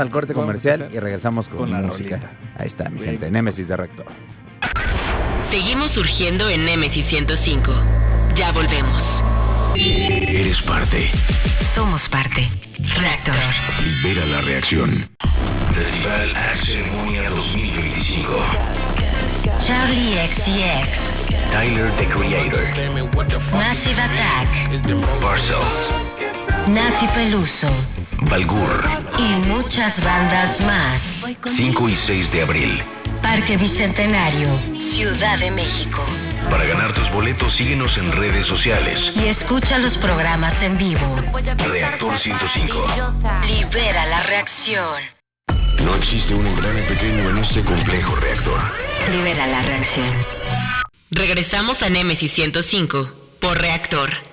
Al corte Vamos a comercial empezar y regresamos con la música. rolita. Ahí está, mi Venga. gente. Némesis de Reactor. Seguimos surgiendo en Nemesis 105. Ya volvemos. Eres parte. Somos parte. Reactor. Libera la reacción. Festival Axe Ceremonia 2025. Charlie XCX. Tyler, the Creator. Massive Attack. Parcels. Nafi Peluso. Balgur. Y muchas bandas más. 5 y 6 de abril. Parque Bicentenario, Ciudad de México. Para ganar tus boletos, síguenos en redes sociales. Y escucha los programas en vivo. Reactor 105. Libera la reacción. No existe un engrane pequeño en este complejo reactor. Libera la reacción. Regresamos a Nemesis 105 por Reactor.